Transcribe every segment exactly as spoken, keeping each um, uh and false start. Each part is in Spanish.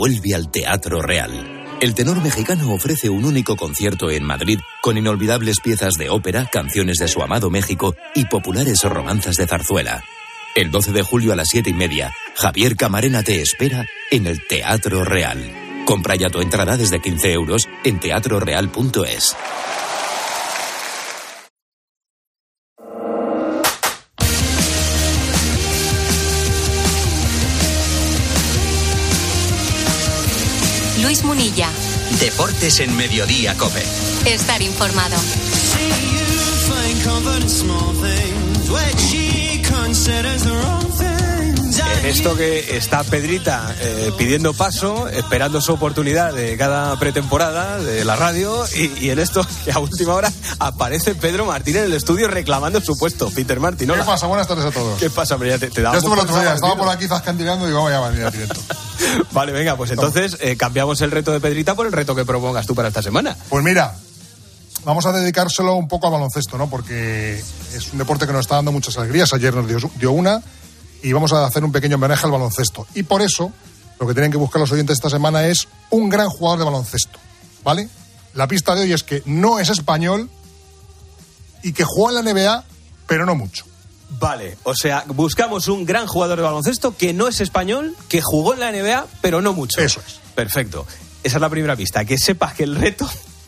vuelve al Teatro Real. El tenor mexicano ofrece un único concierto en Madrid con inolvidables piezas de ópera, canciones de su amado México y populares romanzas de zarzuela. El doce de julio a las siete y media, Javier Camarena te espera en el Teatro Real. Compra ya tu entrada desde quince euros en teatro real punto es. Luis Munilla. Deportes en Mediodía COPE. Estar informado. En esto que está Pedrita eh, pidiendo paso, esperando su oportunidad de cada pretemporada de la radio, y, y en esto que a última hora aparece Pedro Martín en el estudio reclamando su puesto. Peter Martín, hola. ¿Qué pasa? Buenas tardes a todos. ¿Qué pasa, hombre? Ya te, te Yo estuve el otro día, estaba por aquí zascandileando y digo, vamos a venir a directo. Vale, venga, pues entonces eh, cambiamos el reto de Pedrita por el reto que propongas tú para esta semana. Pues mira, vamos a dedicárselo un poco a baloncesto, ¿no? Porque es un deporte que nos está dando muchas alegrías. Ayer nos dio, dio una y vamos a hacer un pequeño homenaje al baloncesto. Y por eso, lo que tienen que buscar los oyentes esta semana es un gran jugador de baloncesto, ¿vale? La pista de hoy es que no es español y que juega en la N B A, pero no mucho. Vale, o sea, buscamos un gran jugador de baloncesto que no es español, que jugó en la N B A, pero no mucho. Eso es. Perfecto. Esa es la primera pista. Que sepas que el reto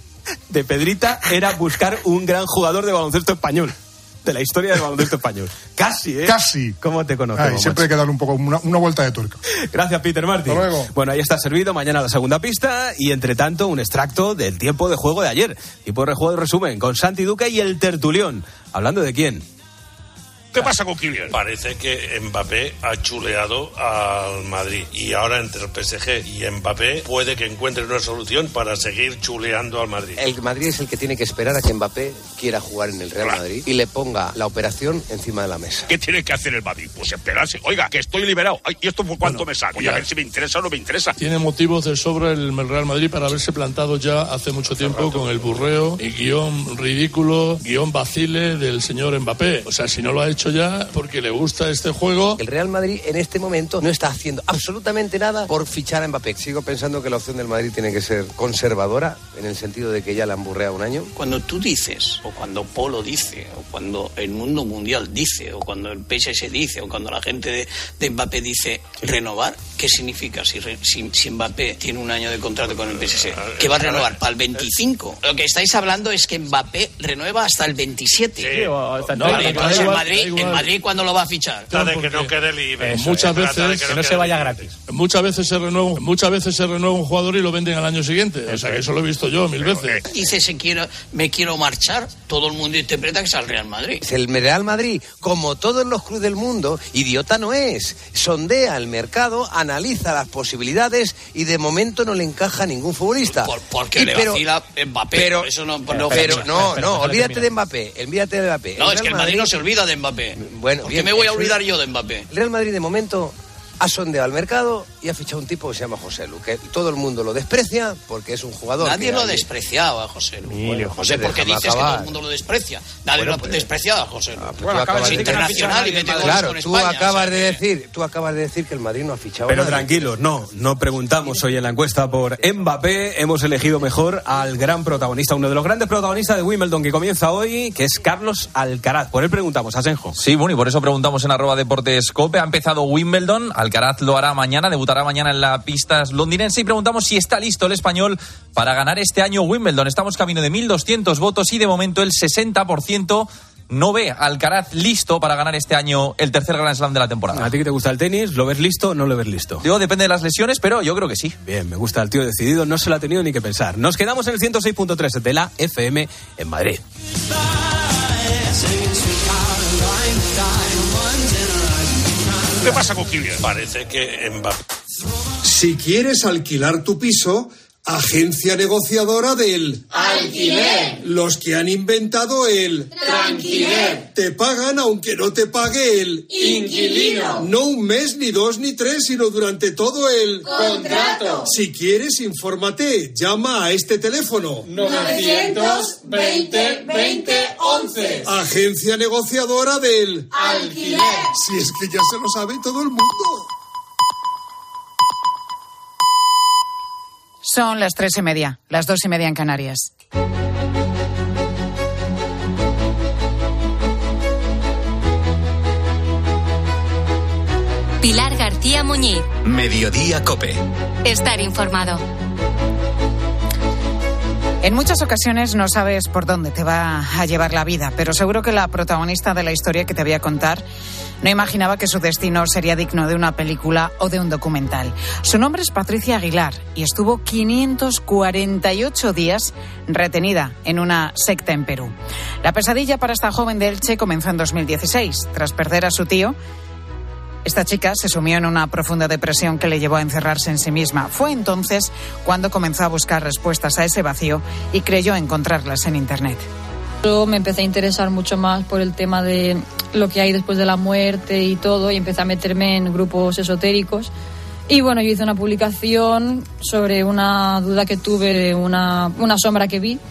de Pedrita era buscar un gran jugador de baloncesto español. De la historia del baloncesto español. Casi, ¿eh? Casi. ¿Cómo te conocemos? Ay, siempre hay que darle un poco una, una vuelta de tuerca. Gracias, Peter Martín. Hasta luego. Bueno, ahí está servido. Mañana la segunda pista y, entre tanto, un extracto del tiempo de juego de ayer. Tiempo de juego de resumen con Santi Duque y el tertulión. ¿Hablando de quién? ¿Qué pasa con Kylian? Parece que Mbappé ha chuleado al Madrid y ahora entre el P S G y Mbappé puede que encuentren una solución para seguir chuleando al Madrid. El Madrid es el que tiene que esperar a que Mbappé quiera jugar en el Real claro. Madrid y le ponga la operación encima de la mesa. ¿Qué tiene que hacer el Madrid? Pues esperarse. Oiga, que estoy liberado. Ay, ¿y esto por cuánto bueno, me saco? Voy a ver si me interesa o no me interesa. Tiene motivos de sobra el Real Madrid para haberse plantado ya hace mucho hace tiempo rato. Con el burreo y guión ridículo, guión vacile del señor Mbappé. O sea, si no lo ha hecho ya, porque le gusta este juego. El Real Madrid en este momento no está haciendo absolutamente nada por fichar a Mbappé. Sigo pensando que la opción del Madrid tiene que ser conservadora, en el sentido de que ya la han burreado un año. Cuando tú dices, o cuando Polo dice, o cuando el mundo mundial dice, o cuando el P S G dice, o cuando la gente de, de Mbappé dice renovar, ¿qué significa si, re, si, si Mbappé tiene un año de contrato con el P S G? ¿Que va a renovar para el veinticinco? Lo que estáis hablando es que Mbappé renueva hasta el veintisiete. Sí, o hasta el no, vale, entonces el Madrid, el Madrid ¿cuándo lo va a fichar? La de que no quede libre. Eh, muchas veces que no, no se vaya libre. gratis. Muchas veces se renueva, muchas veces se renueva un jugador y lo venden al año siguiente. O sea que eso lo he visto yo mil Pero, veces. Dice se quiero, me quiero marchar, todo el mundo interpreta que es al Real Madrid. El Real Madrid, como todos los clubes del mundo, idiota no es. Sondea el mercado, analiza las posibilidades y de momento no le encaja a ningún futbolista. Por, porque y le pero, vacila Mbappé. Pero, eso no, pero, no, pero no, no, olvídate de Mbappé. Olvídate de Mbappé. No, es que el Madrid no se olvida de Mbappé. Bueno, ¿Por bien, qué me voy a eso, olvidar yo de Mbappé? El Real Madrid de momento ha sondeado al mercado y ha fichado un tipo que se llama José Lu, que todo el mundo lo desprecia porque es un jugador. Nadie que lo hay... despreciaba a José Lu. Bueno, José, ¿por qué dices acabar. que todo el mundo lo desprecia? Nadie bueno, lo pues... despreciaba a José Lu. Ah, pues bueno, acabas de internacional y mete goles claro, con tú España. Acabas o sea, de que... decir, tú acabas de decir que el Madrid no ha fichado. Pero nada. tranquilos, no, no preguntamos hoy en la encuesta por Mbappé. Hemos elegido mejor al gran protagonista, uno de los grandes protagonistas de Wimbledon que comienza hoy, que es Carlos Alcaraz. Por él preguntamos, Asenjo. Sí, bueno, y por eso preguntamos en arroba Deportes COPE. Ha empezado Wimbledon, Alcaraz lo hará mañana, debutará mañana en la pista londinense y preguntamos si está listo el español para ganar este año Wimbledon. Estamos camino de mil doscientos votos y de momento el sesenta por ciento no ve a Alcaraz listo para ganar este año el tercer Grand Slam de la temporada. ¿A ti que te gusta el tenis? ¿Lo ves listo o no lo ves listo? Digo, depende de las lesiones, pero yo creo que sí. Bien, me gusta el tío decidido, no se lo ha tenido ni que pensar. Nos quedamos en el ciento seis punto tres de la F M en Madrid. ¿Qué pasa con Kylian? Parece que Mbappé. Si quieres alquilar tu piso, agencia negociadora del alquiler. Los que han inventado el tranquiler. Te pagan aunque no te pague el inquilino. No un mes, ni dos, ni tres, sino durante todo el contrato. Si quieres, infórmate. Llama a este teléfono. novecientos veinte veinte once. Agencia negociadora del alquiler. Si es que ya se lo sabe todo el mundo. Son las tres y media, las dos y media en Canarias. Pilar García Muñiz. Mediodía COPE. Estar informado. En muchas ocasiones no sabes por dónde te va a llevar la vida, pero seguro que la protagonista de la historia que te voy a contar no imaginaba que su destino sería digno de una película o de un documental. Su nombre es Patricia Aguilar y estuvo quinientos cuarenta y ocho días retenida en una secta en Perú. La pesadilla para esta joven de Elche comenzó en dos mil dieciséis. Tras perder a su tío, esta chica se sumió en una profunda depresión que le llevó a encerrarse en sí misma. Fue entonces cuando comenzó a buscar respuestas a ese vacío y creyó encontrarlas en Internet. Yo me empecé a interesar mucho más por el tema de lo que hay después de la muerte y todo, y empecé a meterme en grupos esotéricos. Y bueno, yo hice una publicación sobre una duda que tuve de una, una sombra que vi.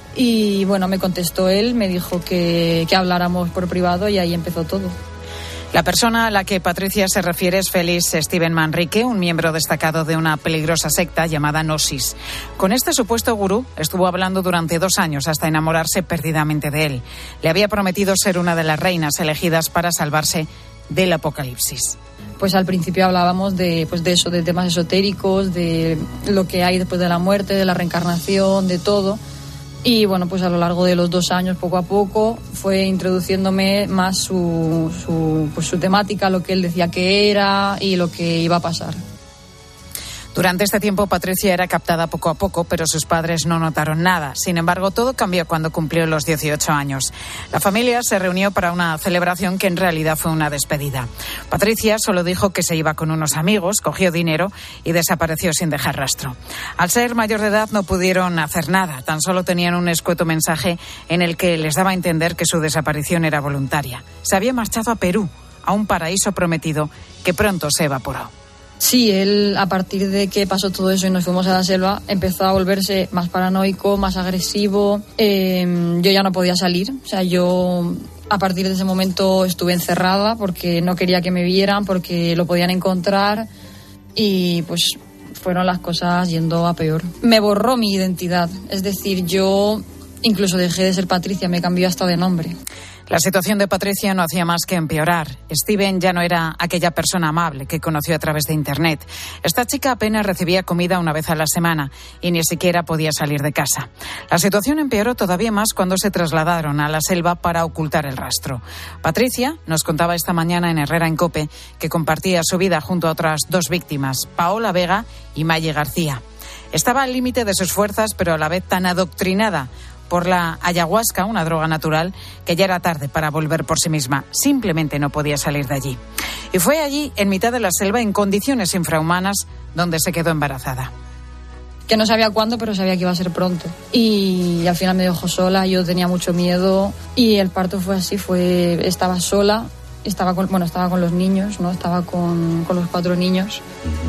Y bueno, me contestó él, me dijo que, que habláramos por privado y ahí empezó todo. La persona a la que Patricia se refiere es Félix Steven Manrique, un miembro destacado de una peligrosa secta llamada Gnosis. Con este supuesto gurú estuvo hablando durante dos años hasta enamorarse perdidamente de él. Le había prometido ser una de las reinas elegidas para salvarse del apocalipsis. Pues al principio hablábamos de, pues de eso, de temas esotéricos, de lo que hay después de la muerte, de la reencarnación, de todo. Y bueno, pues a lo largo de los dos años, poco a poco, fue introduciéndome más su, su, pues su temática, lo que él decía que era y lo que iba a pasar. Durante este tiempo, Patricia era captada poco a poco, pero sus padres no notaron nada. Sin embargo, todo cambió cuando cumplió los dieciocho años. La familia se reunió para una celebración que en realidad fue una despedida. Patricia solo dijo que se iba con unos amigos, cogió dinero y desapareció sin dejar rastro. Al ser mayor de edad no pudieron hacer nada, tan solo tenían un escueto mensaje en el que les daba a entender que su desaparición era voluntaria. Se había marchado a Perú, a un paraíso prometido que pronto se evaporó. Sí, él, a partir de que pasó todo eso y nos fuimos a la selva, empezó a volverse más paranoico, más agresivo. Eh, yo ya no podía salir. O sea, yo a partir de ese momento estuve encerrada porque no quería que me vieran, porque lo podían encontrar. Y pues fueron las cosas yendo a peor. Me borró mi identidad. Es decir, yo incluso dejé de ser Patricia, me cambió hasta de nombre. La situación de Patricia no hacía más que empeorar. Steven ya no era aquella persona amable que conoció a través de Internet. Esta chica apenas recibía comida una vez a la semana y ni siquiera podía salir de casa. La situación empeoró todavía más cuando se trasladaron a la selva para ocultar el rastro. Patricia nos contaba esta mañana en Herrera en COPE que compartía su vida junto a otras dos víctimas, Paola Vega y Maye García. Estaba al límite de sus fuerzas, pero a la vez tan adoctrinada por la ayahuasca, una droga natural, que ya era tarde para volver por sí misma. Simplemente no podía salir de allí. Y fue allí, en mitad de la selva, en condiciones infrahumanas, donde se quedó embarazada. Que no sabía cuándo, pero sabía que iba a ser pronto. Y al final me dejó sola, yo tenía mucho miedo. Y el parto fue así, fue estaba sola, estaba con, bueno, estaba con los niños, ¿no? Estaba con, con los cuatro niños.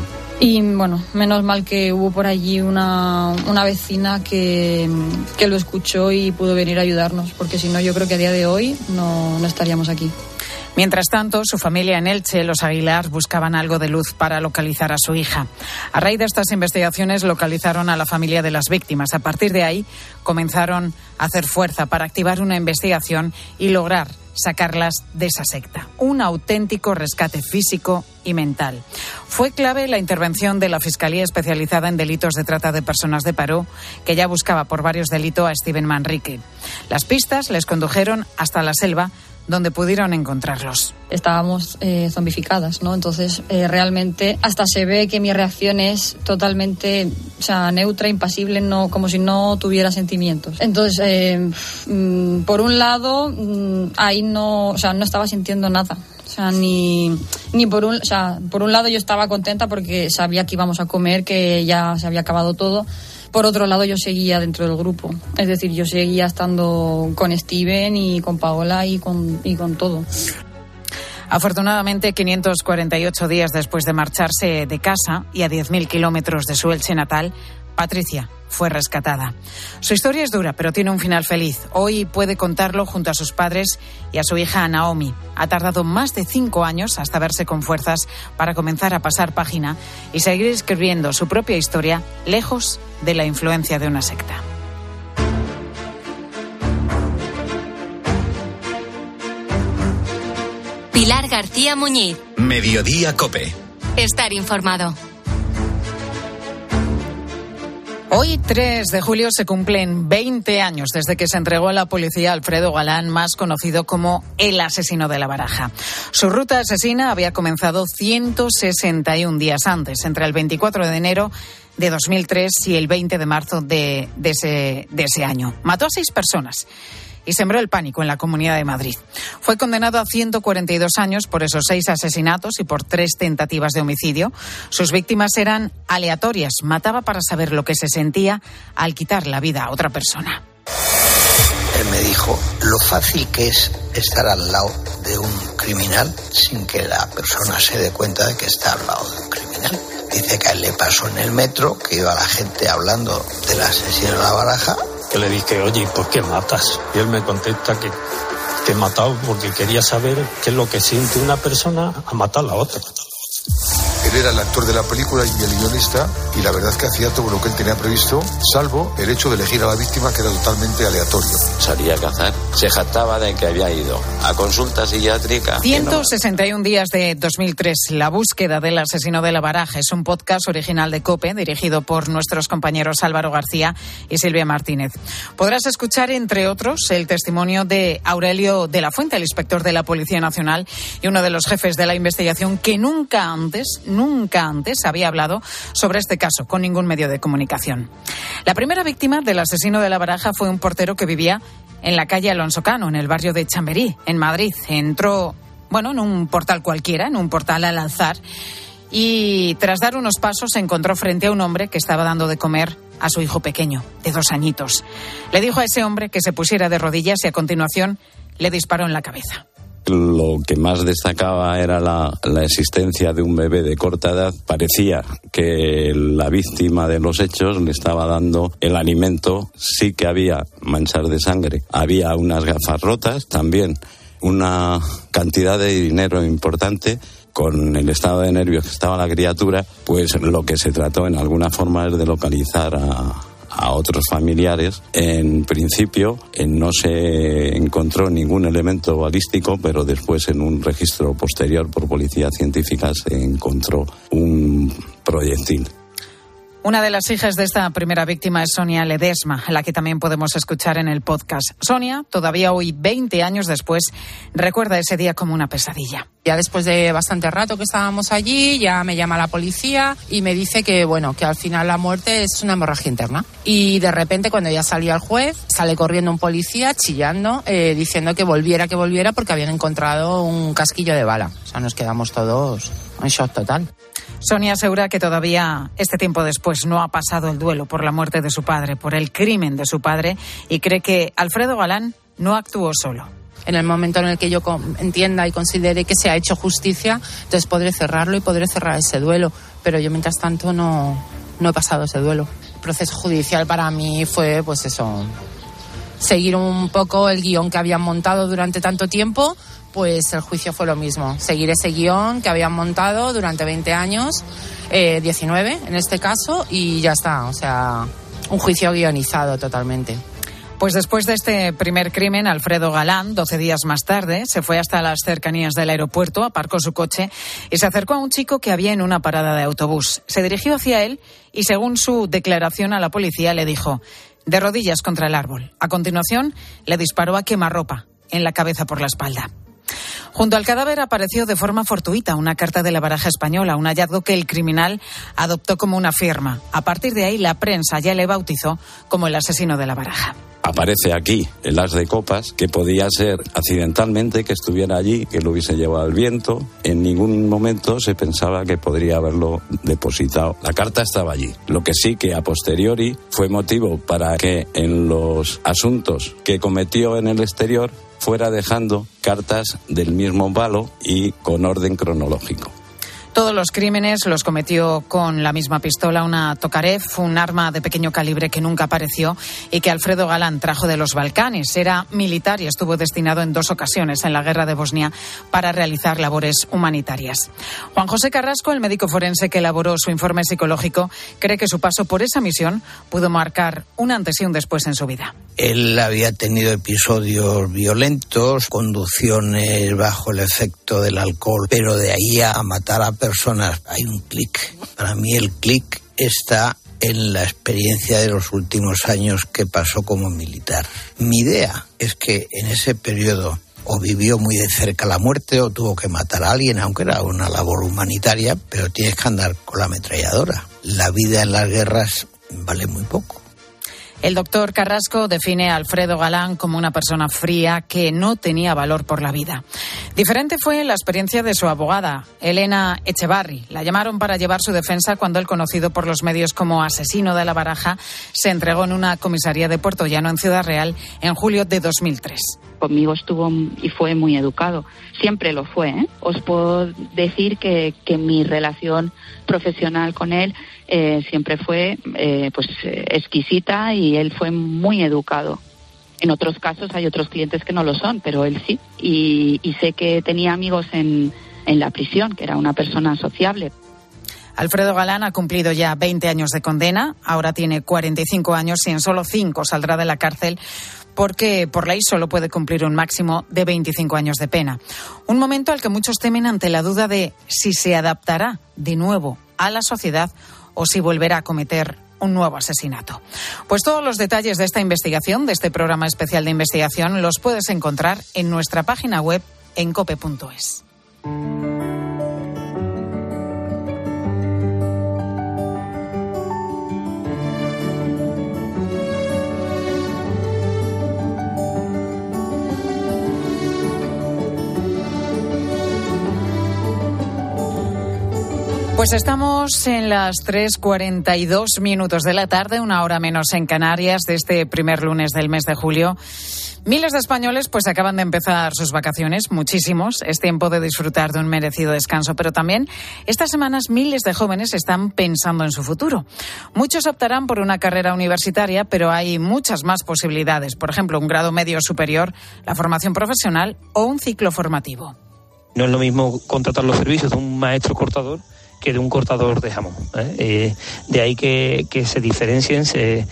Y bueno, menos mal que hubo por allí una, una vecina que, que lo escuchó y pudo venir a ayudarnos, porque si no yo creo que a día de hoy no, no estaríamos aquí. Mientras tanto, su familia en Elche, los Aguilar, buscaban algo de luz para localizar a su hija. A raíz de estas investigaciones localizaron a la familia de las víctimas. A partir de ahí comenzaron a hacer fuerza para activar una investigación y lograr sacarlas de esa secta. Un auténtico rescate físico y mental. Fue clave la intervención de la Fiscalía Especializada en Delitos de Trata de Personas de Perú, que ya buscaba por varios delitos a Steven Manrique. Las pistas les condujeron hasta la selva, donde pudieron encontrarlos. Estábamos eh, zombificadas, ¿no? Entonces, eh, realmente, hasta se ve que mi reacción es totalmente, o sea, neutra, impasible, no, como si no tuviera sentimientos. Entonces, eh, mm, por un lado, mm, ahí no, o sea, no estaba sintiendo nada. O sea, ni, ni por un, o sea, por un lado yo estaba contenta porque sabía que íbamos a comer, que ya se había acabado todo. Por otro lado, yo seguía dentro del grupo. Es decir, yo seguía estando con Steven y con Paola y con, y con todo. Afortunadamente, quinientos cuarenta y ocho días después de marcharse de casa y a diez mil kilómetros de su Elche natal, Patricia fue rescatada. Su historia es dura, pero tiene un final feliz. Hoy puede contarlo junto a sus padres y a su hija Naomi. Ha tardado más de cinco años hasta verse con fuerzas para comenzar a pasar página y seguir escribiendo su propia historia lejos de la influencia de una secta. Pilar García Muñiz. Mediodía Cope. Estar informado. Hoy, tres de julio, se cumplen veinte años desde que se entregó a la policía Alfredo Galán, más conocido como el asesino de La Baraja. Su ruta asesina había comenzado ciento sesenta y un días antes, entre el veinticuatro de enero de dos mil tres y el veinte de marzo de, de, ese, de ese año. Mató a seis personas y sembró el pánico en la Comunidad de Madrid. Fue condenado a ciento cuarenta y dos años por esos seis asesinatos y por tres tentativas de homicidio. Sus víctimas eran aleatorias. Mataba para saber lo que se sentía al quitar la vida a otra persona. Él me dijo lo fácil que es estar al lado de un criminal sin que la persona se dé cuenta de que está al lado de un criminal. Dice que a él le pasó en el metro, que iba la gente hablando del asesino de La Baraja. Que le dije, oye, ¿por qué matas? Y él me contesta que, que he matado porque quería saber qué es lo que siente una persona a matar a la otra. Él era el actor de la película y el guionista, y la verdad es que hacía todo lo que él tenía previsto, salvo el hecho de elegir a la víctima, que era totalmente aleatorio. Salía a cazar, se jactaba de que había ido a consulta psiquiátrica. ciento sesenta y un días de dos mil tres, la búsqueda del asesino de La Baraja. Es un podcast original de COPE, dirigido por nuestros compañeros Álvaro García y Silvia Martínez. Podrás escuchar, entre otros, el testimonio de Aurelio de la Fuente, el inspector de la Policía Nacional y uno de los jefes de la investigación, que nunca antes, nunca antes había hablado sobre este caso con ningún medio de comunicación. La primera víctima del asesino de La Baraja fue un portero que vivía en la calle Alonso Cano, en el barrio de Chamberí, en Madrid. Entró, bueno, en un portal cualquiera, en un portal al azar, y tras dar unos pasos se encontró frente a un hombre que estaba dando de comer a su hijo pequeño, de dos añitos. Le dijo a ese hombre que se pusiera de rodillas y a continuación le disparó en la cabeza. Lo que más destacaba era la, la existencia de un bebé de corta edad. Parecía que la víctima de los hechos le estaba dando el alimento. Sí que había manchas de sangre, había unas gafas rotas, también una cantidad de dinero importante. Con el estado de nervios que estaba la criatura, pues lo que se trató en alguna forma es de localizar a... a otros familiares. En principio eh, no se encontró ningún elemento balístico, pero después en un registro posterior por policía científica se encontró un proyectil. Una de las hijas de esta primera víctima es Sonia Ledesma, a la que también podemos escuchar en el podcast. Sonia, todavía hoy, veinte años después, recuerda ese día como una pesadilla. Ya después de bastante rato que estábamos allí, ya me llama la policía y me dice que, bueno, que al final la muerte es una hemorragia interna. Y de repente, cuando ya salía el juez, sale corriendo un policía chillando, eh, diciendo que volviera, que volviera, porque habían encontrado un casquillo de bala. O sea, nos quedamos todos en shock total. Sonia asegura que todavía, este tiempo después, no ha pasado el duelo por la muerte de su padre, por el crimen de su padre, y cree que Alfredo Galán no actuó solo. En el momento en el que yo entienda y considere que se ha hecho justicia, entonces podré cerrarlo y podré cerrar ese duelo. Pero yo, mientras tanto, no, no he pasado ese duelo. El proceso judicial para mí fue, pues eso, seguir un poco el guión que habían montado durante tanto tiempo. Pues el juicio fue lo mismo, seguir ese guión que habían montado durante veinte años, eh, diecinueve en este caso, y ya está, o sea, un juicio guionizado totalmente. Pues después de este primer crimen, Alfredo Galán, doce días más tarde, se fue hasta las cercanías del aeropuerto, aparcó su coche y se acercó a un chico que había en una parada de autobús. Se dirigió hacia él y, según su declaración a la policía, le dijo: de rodillas contra el árbol. A continuación, le disparó a quemarropa en la cabeza por la espalda. Junto al cadáver apareció de forma fortuita una carta de La Baraja española, un hallazgo que el criminal adoptó como una firma. A partir de ahí, la prensa ya le bautizó como el asesino de La Baraja. Aparece aquí el as de copas, que podía ser accidentalmente que estuviera allí, que lo hubiese llevado al viento. En ningún momento se pensaba que podría haberlo depositado. La carta estaba allí. Lo que sí que a posteriori fue motivo para que en los asuntos que cometió en el exterior fuera dejando cartas del mismo palo y con orden cronológico. Todos los crímenes los cometió con la misma pistola, una Tokarev, un arma de pequeño calibre que nunca apareció y que Alfredo Galán trajo de los Balcanes. Era militar y estuvo destinado en dos ocasiones en la guerra de Bosnia para realizar labores humanitarias. Juan José Carrasco, el médico forense que elaboró su informe psicológico, cree que su paso por esa misión pudo marcar un antes y un después en su vida. Él había tenido episodios violentos, conducciones bajo el efecto del alcohol, pero de ahí a matar a personas hay un clic. Para mí el clic está en la experiencia de los últimos años que pasó como militar. Mi idea es que en ese periodo o vivió muy de cerca la muerte o tuvo que matar a alguien, aunque era una labor humanitaria, pero tienes que andar con la ametralladora. La vida en las guerras vale muy poco. El doctor Carrasco define a Alfredo Galán como una persona fría que no tenía valor por la vida. Diferente fue la experiencia de su abogada, Elena Echevarri. La llamaron para llevar su defensa cuando el conocido por los medios como asesino de la Baraja se entregó en una comisaría de Puerto Llano, en Ciudad Real, en julio de dos mil tres. Conmigo estuvo y fue muy educado. Siempre lo fue, ¿eh? Os puedo decir que, que mi relación profesional con él eh, siempre fue eh, pues eh, exquisita y él fue muy educado. En otros casos hay otros clientes que no lo son, pero él sí. Y, y sé que tenía amigos en, en la prisión, que era una persona sociable. Alfredo Galán ha cumplido ya veinte años de condena, ahora tiene cuarenta y cinco años y en solo cinco saldrá de la cárcel porque por ley solo puede cumplir un máximo de veinticinco años de pena. Un momento al que muchos temen ante la duda de si se adaptará de nuevo a la sociedad o si volverá a cometer un nuevo asesinato. Pues todos los detalles de esta investigación, de este programa especial de investigación, los puedes encontrar en nuestra página web en cope punto es. Pues estamos en las tres cuarenta y dos minutos de la tarde, una hora menos en Canarias, de este primer lunes del mes de julio. Miles de españoles pues acaban de empezar sus vacaciones, muchísimos. Es tiempo de disfrutar de un merecido descanso, pero también estas semanas miles de jóvenes están pensando en su futuro. Muchos optarán por una carrera universitaria, pero hay muchas más posibilidades. Por ejemplo, un grado medio superior, la formación profesional o un ciclo formativo. No es lo mismo contratar los servicios de un maestro cortador que de un cortador de jamón. ¿eh? Eh, de ahí que, que se diferencien, se,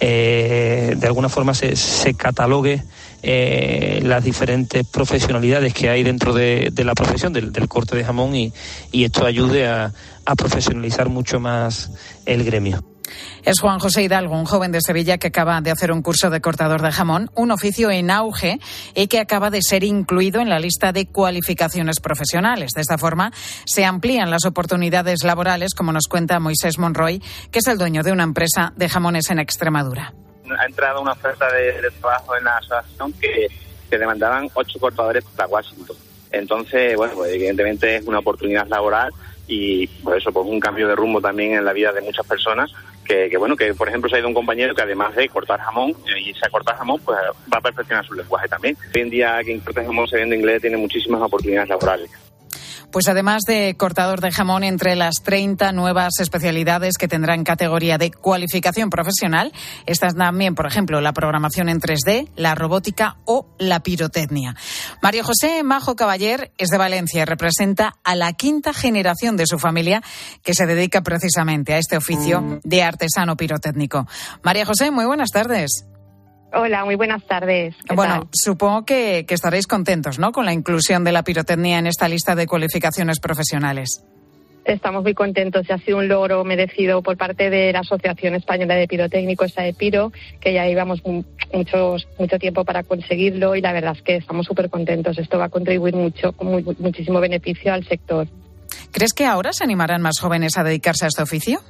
eh, de alguna forma se, se catalogue eh, las diferentes profesionalidades que hay dentro de, de la profesión del, del corte de jamón y, y esto ayude a, a profesionalizar mucho más el gremio. Es Juan José Hidalgo, un joven de Sevilla que acaba de hacer un curso de cortador de jamón, un oficio en auge y que acaba de ser incluido en la lista de cualificaciones profesionales. De esta forma, se amplían las oportunidades laborales, como nos cuenta Moisés Monroy, que es el dueño de una empresa de jamones en Extremadura. Ha entrado una oferta de, de trabajo en la asociación que, que demandaban ocho cortadores para Washington. Entonces, bueno, pues evidentemente es una oportunidad laboral y por eso pues un cambio de rumbo también en la vida de muchas personas que, que bueno, que por ejemplo se ha ido un compañero que además de cortar jamón y se cortar jamón, pues va a perfeccionar su lenguaje también. Hoy en día quien corta jamón sabiendo inglés tiene muchísimas oportunidades laborales. Pues además de cortador de jamón, entre las treinta nuevas especialidades que tendrán categoría de cualificación profesional, están también, por ejemplo, la programación en tres D, la robótica o la pirotecnia. María José Majo Caballer es de Valencia y representa a la quinta generación de su familia que se dedica precisamente a este oficio de artesano pirotécnico. María José, muy buenas tardes. Hola, muy buenas tardes. Bueno, tal? supongo que, que estaréis contentos, ¿no?, con la inclusión de la pirotecnia en esta lista de cualificaciones profesionales. Estamos muy contentos y ha sido un logro merecido por parte de la Asociación Española de Pirotécnicos, AEPIRO, que ya llevamos muchos, mucho tiempo para conseguirlo y la verdad es que estamos súper contentos. Esto va a contribuir mucho, con muy, muchísimo beneficio al sector. ¿Crees que ahora se animarán más jóvenes a dedicarse a este oficio?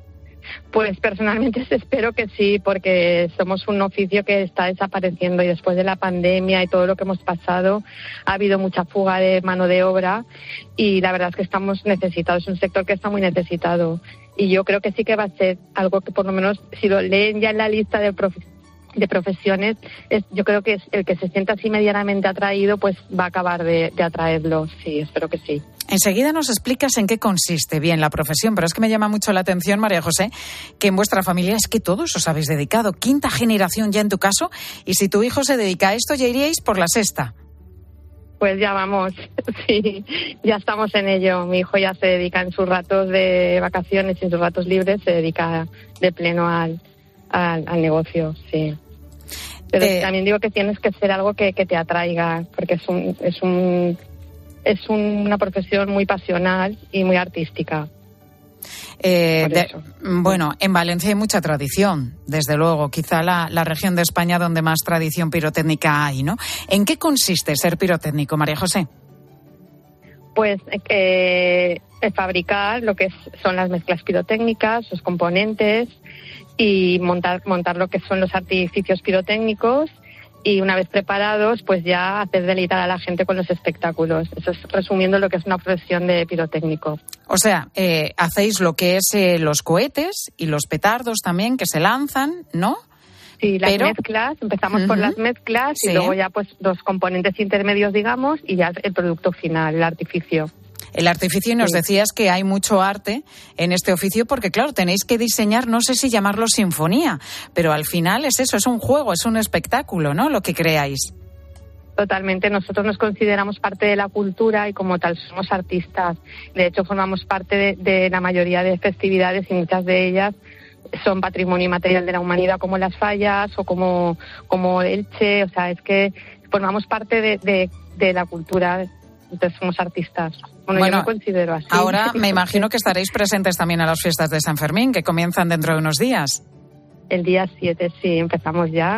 Pues personalmente espero que sí, porque somos un oficio que está desapareciendo y después de la pandemia y todo lo que hemos pasado ha habido mucha fuga de mano de obra y la verdad es que estamos necesitados, es un sector que está muy necesitado y yo creo que sí que va a ser algo que por lo menos si lo leen ya en la lista de, profe- de profesiones, es, yo creo que es el que se sienta así medianamente atraído, pues va a acabar de, de atraerlo. Sí, espero que sí. Enseguida nos explicas en qué consiste bien la profesión, pero es que me llama mucho la atención, María José, que en vuestra familia es que todos os habéis dedicado. Quinta generación ya en tu caso, y si tu hijo se dedica a esto ya iríais por la sexta. Pues ya vamos, sí, ya estamos en ello. Mi hijo ya se dedica en sus ratos de vacaciones y en sus ratos libres, se dedica de pleno al, al, al negocio, sí. Pero eh, también digo que tienes que ser algo que, que te atraiga, porque es un es un es una profesión muy pasional y muy artística. Eh, de, bueno, en Valencia hay mucha tradición, desde luego, quizá la, la región de España donde más tradición pirotécnica hay, ¿no? ¿En qué consiste ser pirotécnico, María José? Pues eh, fabricar lo que es, son las mezclas pirotécnicas, los componentes, y montar montar lo que son los artificios pirotécnicos, y una vez preparados, pues ya hacer deleitar a la gente con los espectáculos. Eso es resumiendo lo que es una profesión de pirotécnico. O sea, eh, hacéis lo que es eh, los cohetes y los petardos también que se lanzan, ¿no? Sí, las Pero... mezclas, empezamos uh-huh. por las mezclas y sí. luego ya pues los componentes intermedios, digamos, y ya el producto final, el artificio. El artificio, y nos sí. decías que hay mucho arte en este oficio porque, claro, tenéis que diseñar, no sé si llamarlo sinfonía, pero al final es eso, es un juego, es un espectáculo, ¿no?, lo que creáis. Totalmente, nosotros nos consideramos parte de la cultura y como tal somos artistas. De hecho, formamos parte de, de la mayoría de festividades y muchas de ellas son patrimonio inmaterial de la humanidad, como las fallas o como, como Elche. O sea, es que formamos parte de, de, de la cultura, entonces somos artistas. Bueno, bueno, yo me considero así. Ahora me imagino que estaréis presentes también a las fiestas de San Fermín, que comienzan dentro de unos días. El día siete, sí, empezamos ya.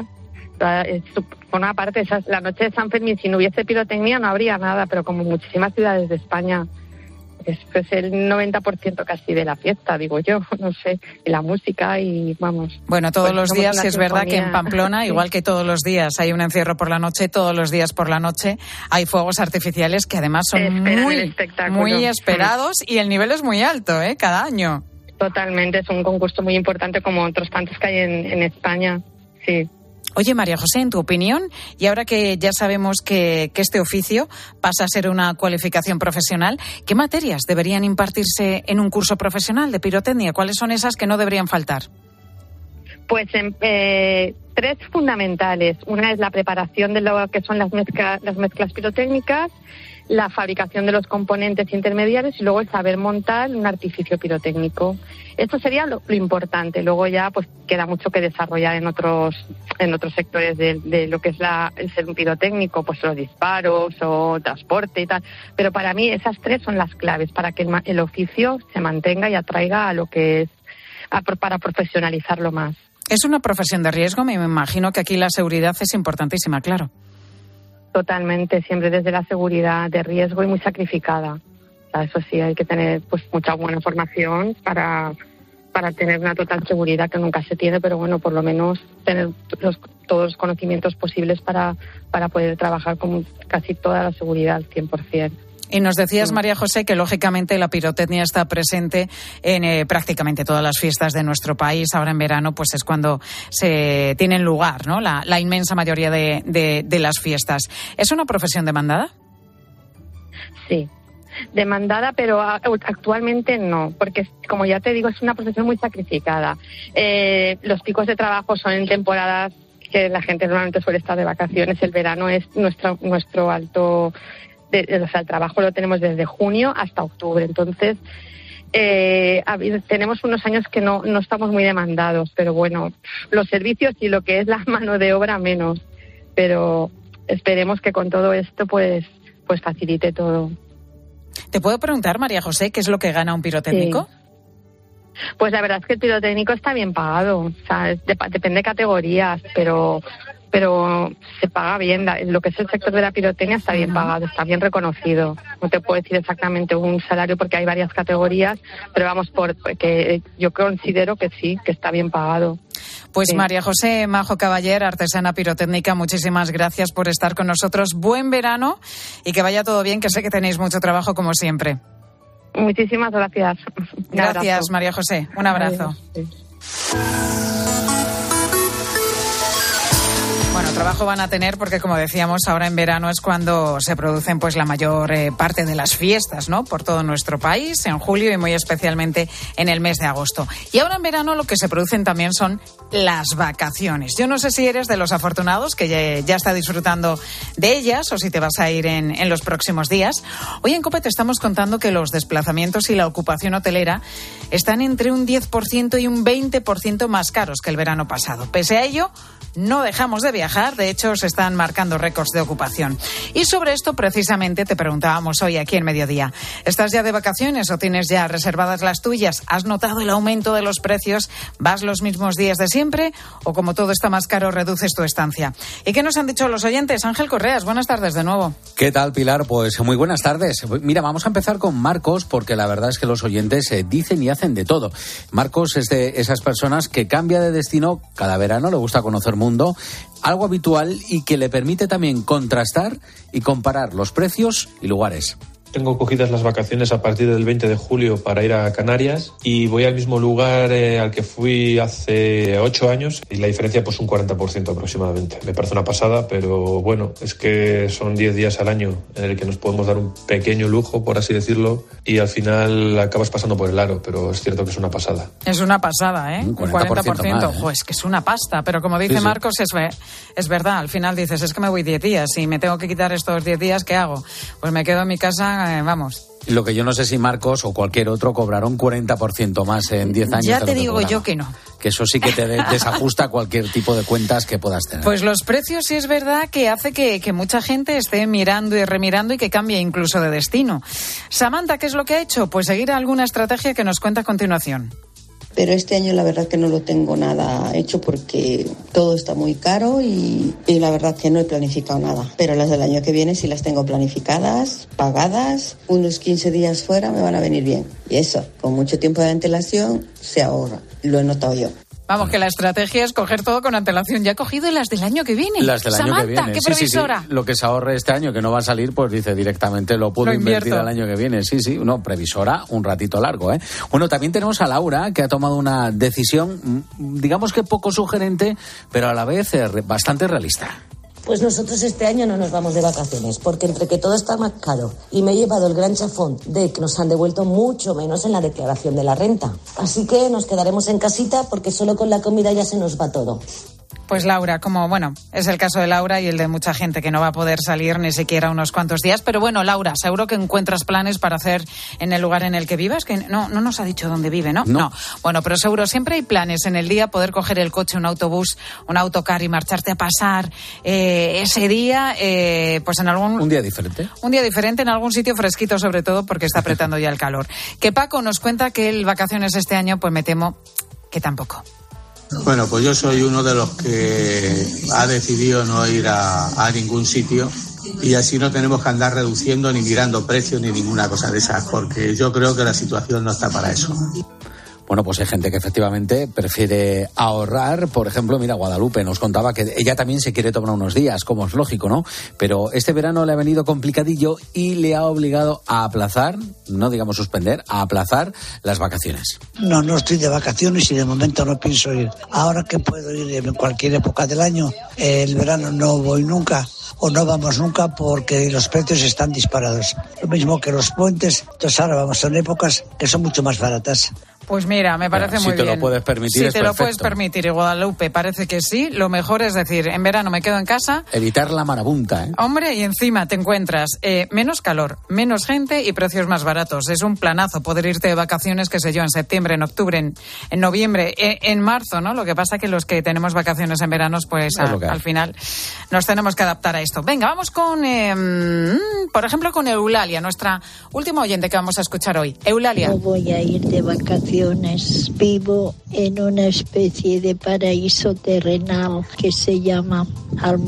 Por una parte, esa, la noche de San Fermín, si no hubiese pirotecnia no habría nada, pero como muchísimas ciudades de España, es pues el noventa por ciento casi de la fiesta, digo yo, no sé, y la música y vamos. Bueno, todos pues los días, es sinfonía. verdad que en Pamplona, sí. igual que todos los días hay un encierro por la noche, todos los días por la noche hay fuegos artificiales que además son muy, muy esperados y el nivel es muy alto, ¿eh? Cada año. Totalmente, es un concurso muy importante como otros tantos que hay en, en España, sí. Oye, María José, en tu opinión, y ahora que ya sabemos que, que este oficio pasa a ser una cualificación profesional, ¿qué materias deberían impartirse en un curso profesional de pirotecnia? ¿Cuáles son esas que no deberían faltar? Pues eh, tres fundamentales. Una es la preparación de lo que son las, mezcla, las mezclas pirotécnicas, la fabricación de los componentes intermediarios y luego el saber montar un artificio pirotécnico. Esto sería lo, lo importante. Luego ya pues queda mucho que desarrollar en otros en otros sectores de, de lo que es la, el ser un pirotécnico, pues los disparos o transporte y tal. Pero para mí esas tres son las claves para que el, el oficio se mantenga y atraiga a lo que es a, para profesionalizarlo más. Es una profesión de riesgo, me imagino que aquí la seguridad es importantísima, claro. Totalmente, siempre desde la seguridad de riesgo y muy sacrificada. O sea, eso sí, hay que tener pues mucha buena formación para, para tener una total seguridad que nunca se tiene, pero bueno, por lo menos tener los, todos los conocimientos posibles para, para poder trabajar con casi toda la seguridad al cien por ciento. Y nos decías, María José, que lógicamente la pirotecnia está presente en eh, prácticamente todas las fiestas de nuestro país. Ahora en verano pues es cuando se tienen lugar, ¿no? La, la inmensa mayoría de, de, de las fiestas. ¿Es una profesión demandada? Sí, demandada, pero actualmente no, porque como ya te digo, es una profesión muy sacrificada. Eh, los picos de trabajo son en temporadas que la gente normalmente suele estar de vacaciones. El verano es nuestro, nuestro alto... De, de, o sea, el trabajo lo tenemos desde junio hasta octubre, entonces eh, tenemos unos años que no, no estamos muy demandados, pero bueno, los servicios y lo que es la mano de obra menos, pero esperemos que con todo esto pues, pues facilite todo. ¿Te puedo preguntar, María José, qué es lo que gana un pirotécnico? Sí. Pues la verdad es que el pirotécnico está bien pagado, o sea, de, depende de categorías, pero... pero se paga bien. Lo que es el sector de la pirotecnia está bien pagado, está bien reconocido. No te puedo decir exactamente un salario porque hay varias categorías, pero vamos, por que yo considero que sí, que está bien pagado. Pues sí. María José Majo Caballer, artesana pirotécnica, muchísimas gracias por estar con nosotros. Buen verano y que vaya todo bien, que sé que tenéis mucho trabajo como siempre. Muchísimas gracias. Gracias, María José. Un abrazo. Sí. trabajo van a tener porque, como decíamos, ahora en verano es cuando se producen pues la mayor eh, parte de las fiestas, ¿no? Por todo nuestro país, en julio y muy especialmente en el mes de agosto. Y ahora en verano lo que se producen también son las vacaciones. Yo no sé si eres de los afortunados que ya, ya está disfrutando de ellas o si te vas a ir en, en los próximos días. Hoy en COPE te estamos contando que los desplazamientos y la ocupación hotelera están entre un diez por ciento y un veinte por ciento más caros que el verano pasado. Pese a ello, no dejamos de viajar, de hecho se están marcando récords de ocupación. Y sobre esto precisamente te preguntábamos hoy aquí en Mediodía. ¿Estás ya de vacaciones o tienes ya reservadas las tuyas? ¿Has notado el aumento de los precios? ¿Vas los mismos días de siempre? ¿O como todo está más caro, reduces tu estancia? ¿Y qué nos han dicho los oyentes? Ángel Correas, buenas tardes de nuevo. ¿Qué tal, Pilar? Pues muy buenas tardes. Mira, vamos a empezar con Marcos, porque la verdad es que los oyentes eh, dicen y hacen de todo. Marcos es de esas personas que cambia de destino cada verano, le gusta conocer mundo. Mundo, algo habitual y que le permite también contrastar y comparar los precios y lugares. Tengo cogidas las vacaciones a partir del veinte de julio para ir a Canarias y voy al mismo lugar eh, al que fui hace ocho años y la diferencia pues un cuarenta por ciento aproximadamente. Me parece una pasada, pero bueno, es que son diez días al año en el que nos podemos dar un pequeño lujo, por así decirlo, y al final acabas pasando por el aro, pero es cierto que es una pasada. Es una pasada, ¿eh? Un cuarenta por ciento. cuarenta por ciento. Más, ¿eh? Jo, es que es una pasta, pero como dice sí, sí. Marcos, es, es verdad. Al final dices, es que me voy diez días y me tengo que quitar estos diez días, ¿qué hago? Pues me quedo en mi casa. Eh, vamos. Lo que yo no sé si Marcos o cualquier otro cobraron cuarenta por ciento más en diez años. Ya te digo yo que no. Que eso sí que te desajusta cualquier tipo de cuentas que puedas tener. Pues los precios sí es verdad que hace que, que mucha gente esté mirando y remirando y que cambie incluso de destino. Samantha, ¿qué es lo que ha hecho? Pues seguir alguna estrategia que nos cuenta a continuación. Pero este año la verdad que no lo tengo nada hecho porque todo está muy caro y, y la verdad que no he planificado nada. Pero las del año que viene sí las tengo planificadas, pagadas, unos quince días fuera me van a venir bien. Y eso, con mucho tiempo de antelación se ahorra, lo he notado yo. Vamos, que la estrategia es coger todo con antelación. Ya he cogido las del año que viene. Las del Samantha, año que viene. ¿qué sí, previsora? Sí, sí. Lo que se ahorre este año, que no va a salir, pues dice directamente lo puedo lo invertir al año que viene. Sí, sí, no, previsora un ratito largo, ¿eh? Bueno, también tenemos a Laura, que ha tomado una decisión, digamos que poco sugerente, pero a la vez bastante realista. Pues nosotros este año no nos vamos de vacaciones, porque entre que todo está más caro y me he llevado el gran chafón de que nos han devuelto mucho menos en la declaración de la renta. Así que nos quedaremos en casita porque solo con la comida ya se nos va todo. Pues Laura, como bueno, es el caso de Laura y el de mucha gente que no va a poder salir ni siquiera unos cuantos días. Pero bueno, Laura, seguro que encuentras planes para hacer en el lugar en el que vivas, que no, no nos ha dicho dónde vive, ¿no? No. no. Bueno, pero seguro siempre hay planes en el día, poder coger el coche, un autobús, un autocar y marcharte a pasar eh, ese día, eh, pues en algún... Un día diferente. Un día diferente en algún sitio fresquito, sobre todo porque está apretando ya el calor. Que Paco nos cuenta que el vacaciones este año, pues me temo que tampoco. Bueno, pues yo soy uno de los que ha decidido no ir a, a ningún sitio y así no tenemos que andar reduciendo ni mirando precios ni ninguna cosa de esas, porque yo creo que la situación no está para eso. Bueno, pues hay gente que efectivamente prefiere ahorrar. Por ejemplo, mira, Guadalupe nos contaba que ella también se quiere tomar unos días, como es lógico, ¿no? Pero este verano le ha venido complicadillo y le ha obligado a aplazar, no digamos suspender, a aplazar las vacaciones. No, no estoy de vacaciones y de momento no pienso ir. Ahora que puedo ir en cualquier época del año, el verano no voy nunca. O no vamos nunca porque los precios están disparados. Lo mismo que los puentes. Entonces ahora vamos, son épocas que son mucho más baratas. Pues mira, me parece bueno, muy si bien. Si te lo puedes permitir, Si es te perfecto. lo puedes permitir, y Guadalupe, parece que sí. Lo mejor es decir, en verano me quedo en casa. Evitar la marabunta, ¿eh? Hombre, y encima te encuentras eh, menos calor, menos gente y precios más baratos. Es un planazo poder irte de vacaciones, qué sé yo, en septiembre, en octubre, en, en noviembre, en, en marzo, ¿no? Lo que pasa que los que tenemos vacaciones en veranos, pues a, al final nos tenemos que adaptar a esto. Venga, vamos con, eh, por ejemplo, con Eulalia, nuestra última oyente que vamos a escuchar hoy. Eulalia. No voy a ir de vacaciones. Vivo en una especie de paraíso terrenal que se llama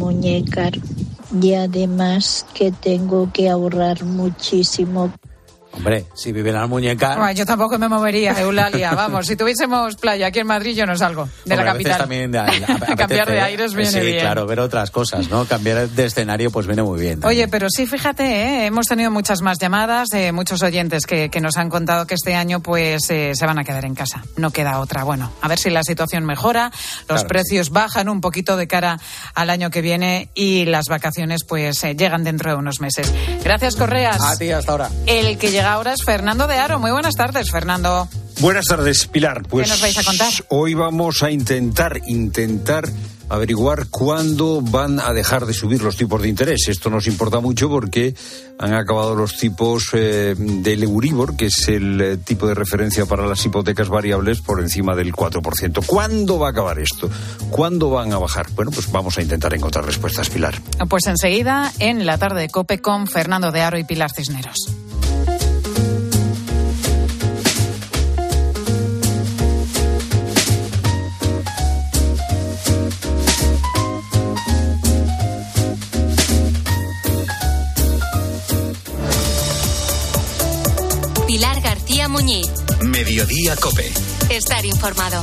Almuñécar y además que tengo que ahorrar muchísimo. Hombre, si viven al Muñecar... Bueno, yo tampoco me movería, Eulalia. Vamos, si tuviésemos playa aquí en Madrid, yo no salgo de Hombre, la a veces capital. También a, a, Cambiar de aires viene sí, bien. Sí, claro, ver otras cosas, ¿no? Cambiar de escenario pues viene muy bien. También. Oye, pero sí, fíjate, ¿eh? Hemos tenido muchas más llamadas, eh, muchos oyentes que, que nos han contado que este año pues eh, se van a quedar en casa. No queda otra. Bueno, a ver si la situación mejora, los claro. precios bajan un poquito de cara al año que viene y las vacaciones pues eh, llegan dentro de unos meses. Gracias, Correas. A ti, hasta ahora. El que llega ahora es Fernando de Aro. Muy buenas tardes, Fernando. Buenas tardes, Pilar. Pues ¿qué nos vais a contar? Hoy vamos a intentar, intentar averiguar cuándo van a dejar de subir los tipos de interés. Esto nos importa mucho porque han acabado los tipos eh, del Euribor, que es el eh, tipo de referencia para las hipotecas variables, por encima del cuatro por ciento. ¿Cuándo va a acabar esto? ¿Cuándo van a bajar? Bueno, pues vamos a intentar encontrar respuestas, Pilar. Pues enseguida, en la tarde de COPE con Fernando de Aro y Pilar Cisneros. Pilar García Muñiz. Mediodía COPE. Estar informado.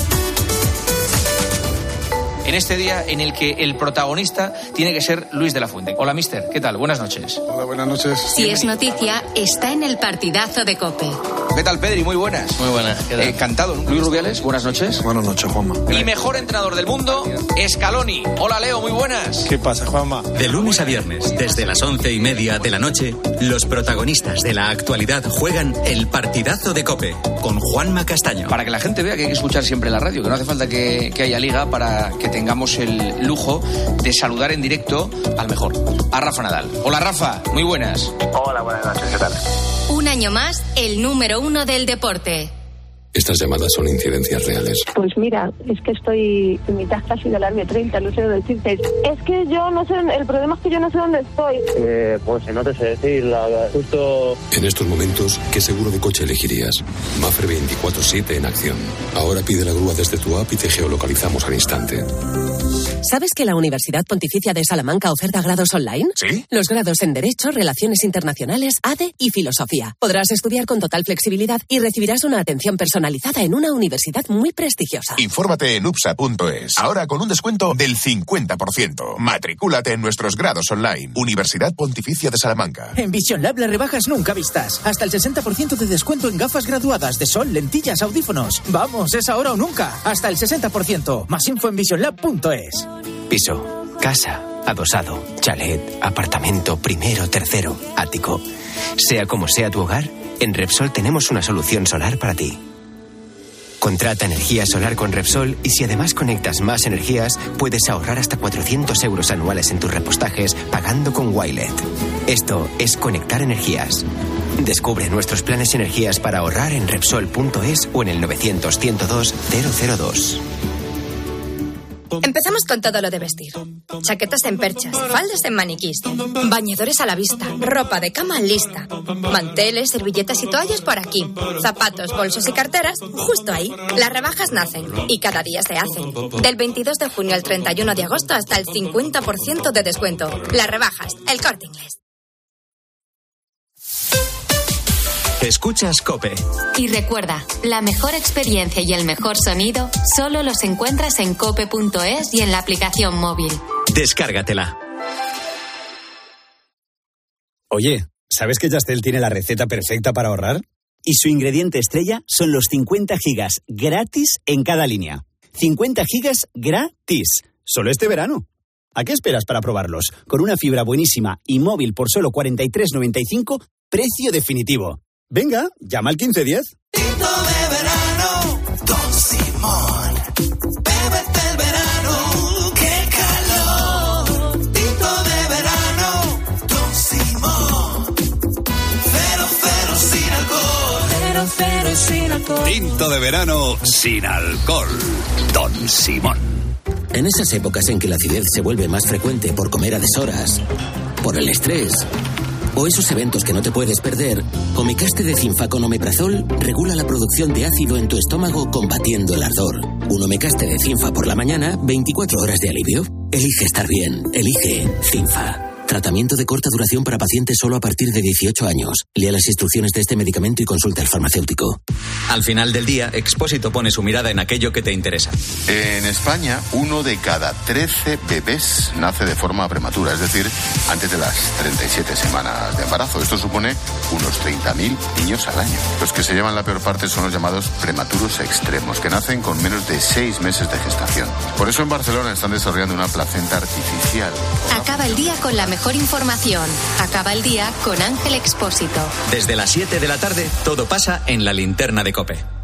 En este día en el que el protagonista tiene que ser Luis de la Fuente. Hola, mister. ¿Qué tal? Buenas noches. Hola, buenas noches. Si es noticia, está en el partidazo de COPE. ¿Qué tal, Pedri? Muy buenas. Muy buenas. ¿Qué tal? Eh, cantado. Luis Rubiales, buenas noches. Buenas noches, Juanma. Y mejor entrenador del mundo, Scaloni. Hola, Leo. Muy buenas. ¿Qué pasa, Juanma? De lunes a viernes, desde las once y media de la noche, los protagonistas de la actualidad juegan el partidazo de COPE con Juanma Castaño. Para que la gente vea que hay que escuchar siempre la radio, que no hace falta que, que haya liga para que tengamos el lujo de saludar en directo al mejor, a Rafa Nadal. Hola, Rafa. Muy buenas. Hola, buenas noches. ¿Qué tal? Un año más, el número uno del deporte. Estas llamadas son incidencias reales. Pues mira, es que estoy en mitad casi del área treinta, no sé dónde decirte. Es que yo no sé, el problema es que yo no sé dónde estoy. Eh, pues no te sé decir, la, justo... En estos momentos, ¿qué seguro de coche elegirías? Mafre veinticuatro siete en acción. Ahora pide la grúa desde tu app y te geolocalizamos al instante. ¿Sabes que la Universidad Pontificia de Salamanca oferta grados online? ¿Sí? Los grados en Derecho, Relaciones Internacionales, A D E y Filosofía. Podrás estudiar con total flexibilidad y recibirás una atención personalizada en una universidad muy prestigiosa. Infórmate en U P S A punto es. Ahora con un descuento del cincuenta por ciento. Matricúlate en nuestros grados online. Universidad Pontificia de Salamanca. En Vision Lab las rebajas nunca vistas. Hasta el sesenta por ciento de descuento en gafas graduadas de sol, lentillas, audífonos. Vamos, es ahora o nunca. Hasta el sesenta por ciento. Más info en vision lab punto es. Piso, casa, adosado, chalet, apartamento, primero, tercero, ático. Sea como sea tu hogar, en Repsol tenemos una solución solar para ti. Contrata energía solar con Repsol y si además conectas más energías, puedes ahorrar hasta cuatrocientos euros anuales en tus repostajes pagando con Wilet. Esto es conectar energías. Descubre nuestros planes y energías para ahorrar en Repsol punto es o en el novecientos, ciento dos, cero cero dos. Empezamos con todo lo de vestir. Chaquetas en perchas, faldas en maniquís, bañadores a la vista, ropa de cama lista, manteles, servilletas y toallas por aquí, zapatos, bolsos y carteras justo ahí. Las rebajas nacen y cada día se hacen. Del veintidós de junio al treinta y uno de agosto hasta el cincuenta por ciento de descuento. Las rebajas, El Corte Inglés. Escuchas COPE. Y recuerda, la mejor experiencia y el mejor sonido solo los encuentras en cope punto es y en la aplicación móvil. Descárgatela. Oye, ¿sabes que Yastel tiene la receta perfecta para ahorrar? Y su ingrediente estrella son los cincuenta gigas gratis en cada línea. cincuenta gigas gratis. Solo este verano. ¿A qué esperas para probarlos? Con una fibra buenísima y móvil por solo cuarenta y tres noventa y cinco, precio definitivo. Venga, llama al quince diez. Tinto de verano, Don Simón. Bébete el verano, qué calor. Tinto de verano, Don Simón. Cero, cero sin alcohol. Cero, cero sin alcohol. Tinto de verano sin alcohol. Don Simón. En esas épocas en que la acidez se vuelve más frecuente por comer a deshoras, por el estrés o esos eventos que no te puedes perder, Omecaste de Cinfa con omeprazol regula la producción de ácido en tu estómago combatiendo el ardor. Un Omecaste de Cinfa por la mañana, veinticuatro horas de alivio. Elige estar bien. Elige Cinfa. Tratamiento de corta duración para pacientes solo a partir de dieciocho años. Lea las instrucciones de este medicamento y consulte al farmacéutico. Al final del día, Expósito pone su mirada en aquello que te interesa. En España, uno de cada trece bebés nace de forma prematura, es decir, antes de las treinta y siete semanas de embarazo. Esto supone unos treinta mil niños al año. Los que se llevan la peor parte son los llamados prematuros extremos, que nacen con menos de seis meses de gestación. Por eso en Barcelona están desarrollando una placenta artificial. Acaba el día con la mejor información. Acaba el día con Ángel Expósito. Desde las siete de la tarde, todo pasa en la linterna de COPE.